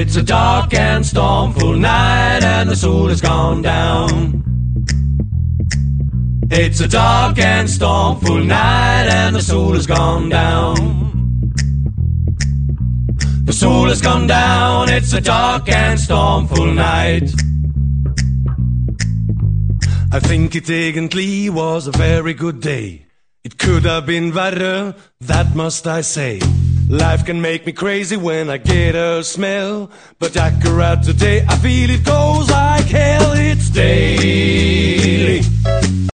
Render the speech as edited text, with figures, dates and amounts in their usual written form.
It's a dark and stormful night and the soul has gone down. It's a dark and stormful night and the soul has gone down. The soul has gone down, it's a dark and stormful night. I think it egentlig was a very good day. It could have been better, that must I say. Life can make me crazy when I get a smell, but accurate today I feel it goes like hell. It's daily.